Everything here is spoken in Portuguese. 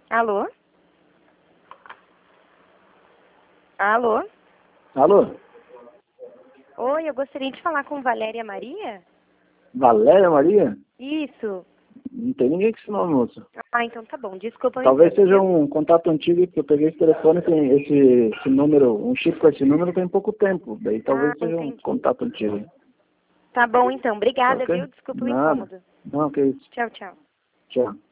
Alô? Alô? Alô? Oi, eu gostaria de falar com Valéria Maria? Valéria Maria? Isso. Não tem ninguém com esse nome, moço. Ah, então tá bom. Desculpa. Talvez seja um contato antigo, porque eu peguei esse telefone, tem esse número, um chip com esse número tem pouco tempo. Daí talvez seja um Entendi. contato antigo. Tá bom, então. Obrigada, Ok? viu? Desculpa o Nada. incômodo. Não, que isso. Tchau, tchau. Tchau.